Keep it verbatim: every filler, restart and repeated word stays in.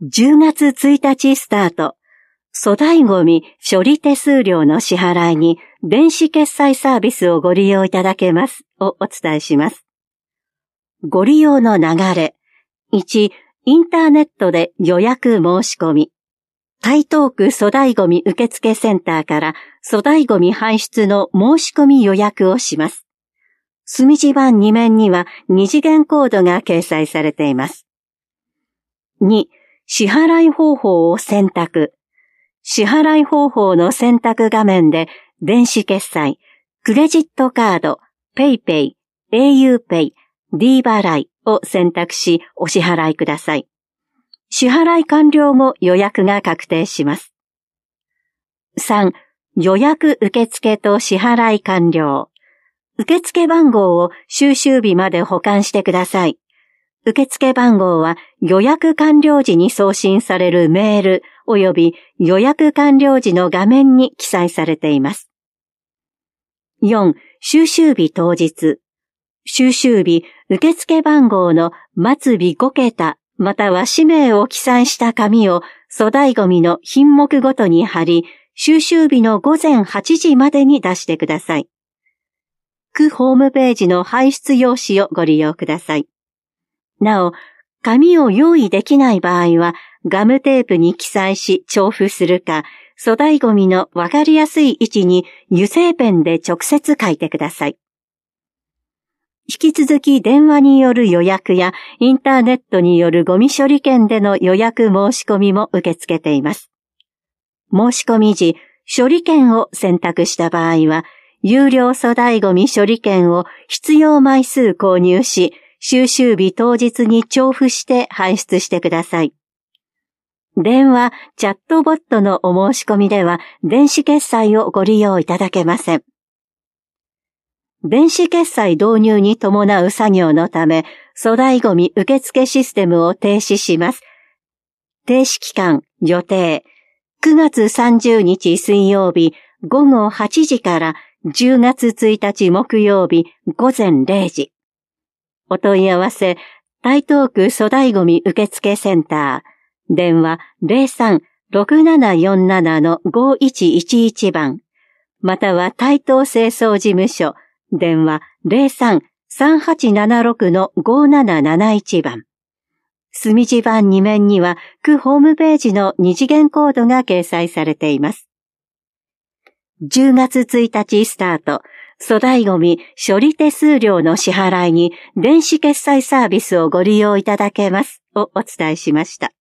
じゅうがつついたちスタート、粗大ごみ処理手数料の支払いに電子決済サービスをご利用いただけますをお伝えします。ご利用の流れ。いち、インターネットで予約申し込み。台東区粗大ごみ受付センターから粗大ごみ排出の申し込み予約をします。墨字盤に面には二次元コードが掲載されています。に、支払い方法を選択。支払い方法の選択画面で電子決済、クレジットカード、ペイペイ、auPay、D 払いを選択しお支払いください。支払い完了後予約が確定します。さん、予約受付と支払い完了。受付番号を収集日まで保管してください。受付番号は予約完了時に送信されるメール及び予約完了時の画面に記載されています。よん、収集日当日。収集日、受付番号の末尾ごけたまたは氏名を記載した紙を粗大ごみの品目ごとに貼り、収集日のごぜんはちじまでに出してください。区ホームページの排出用紙をご利用ください。なお、紙を用意できない場合は、ガムテープに記載し重複するか、粗大ごみのわかりやすい位置に油性ペンで直接書いてください。引き続き電話による予約やインターネットによるゴミ処理券での予約申し込みも受け付けています。申し込み時、処理券を選択した場合は、有料粗大ごみ処理券を必要枚数購入し、収集日当日に帳付して排出してください。電話、チャットボットのお申し込みでは、電子決済をご利用いただけません。電子決済導入に伴う作業のため、粗大ごみ受付システムを停止します。停止期間、予定。くがつさんじゅうにち水曜日ごごはちじからじゅうがつついたち木曜日ごぜんれいじ。お問い合わせ、台東区粗大ごみ受付センター。電話 ゼロさん ろくななよんなな ごいちいちいち 番。または台東清掃事務所。電話 ゼロさん さんはちななろく ごなななないち 番。墨字盤に面には区ホームページの二次元コードが掲載されています。じゅうがつついたちスタート、粗大ごみ処理手数料の支払いに電子決済サービスをご利用いただけますをお伝えしました。